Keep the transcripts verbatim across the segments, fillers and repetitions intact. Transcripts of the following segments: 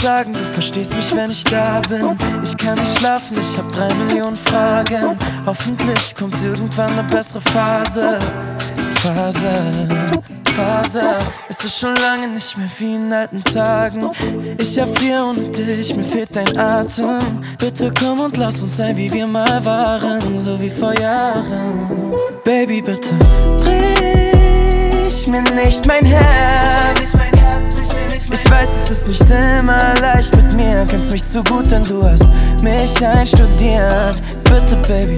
sagen, du verstehst mich, wenn ich da bin. Ich kann nicht schlafen, ich hab drei Millionen Fragen. Hoffentlich kommt irgendwann eine bessere Phase. Phase, Phase. Es ist schon lange nicht mehr wie in alten Tagen. Ich erfriere ohne dich, mir fehlt dein Atem. Bitte komm und lass uns sein, wie wir mal waren, so wie vor Jahren. Baby, bitte brich mir nicht mein Herz. Ich weiß, es ist nicht immer leicht mit mir. Kennst mich zu gut, denn du hast mich einstudiert. Bitte, Baby,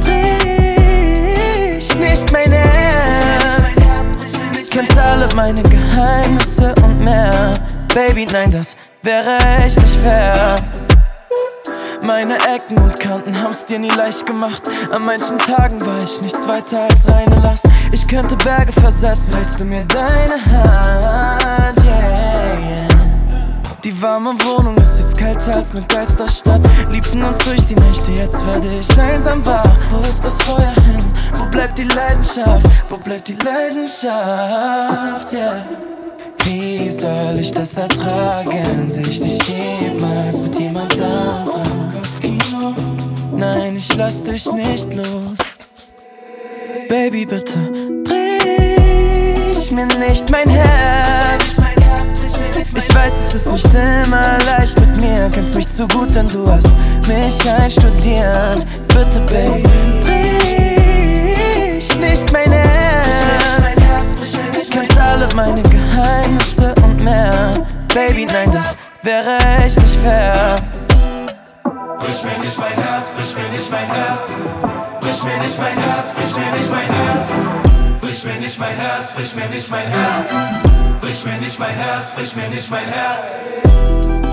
brich nicht mein Herz. Kennst alle meine Geheimnisse und mehr. Baby, nein, das wäre echt nicht fair. Meine Ecken und Kanten haben's dir nie leicht gemacht. An manchen Tagen war ich nichts weiter als reine Last. Ich könnte Berge versetzen, reichst du mir deine Hand, yeah, yeah. Die warme Wohnung ist jetzt kälter als ne Geisterstadt. Liebten uns durch die Nächte, jetzt werde ich einsam wach. Wo ist das Feuer hin? Wo bleibt die Leidenschaft? Wo bleibt die Leidenschaft, yeah. Wie soll ich das ertragen? Seh ich dich jemals mit jemand anderem? Kopfkino? Nein, ich lass dich nicht los. Baby, bitte brich mir nicht mein Herz. Ich weiß, es ist nicht immer leicht mit mir. Kennst mich zu gut, denn du hast mich einstudiert. Bitte, Baby, brich nicht mein Herz. Kennst alle meine Geheimnisse und mehr. Baby, nein, das wäre echt nicht fair. Brich mir nicht mein Herz, brich mir nicht mein Herz. Brich mir nicht mein Herz, brich mir nicht mein Herz. Brich mir nicht mein Herz, brich mir nicht mein Herz. Brich mir nicht mein Herz, brich mir nicht mein Herz.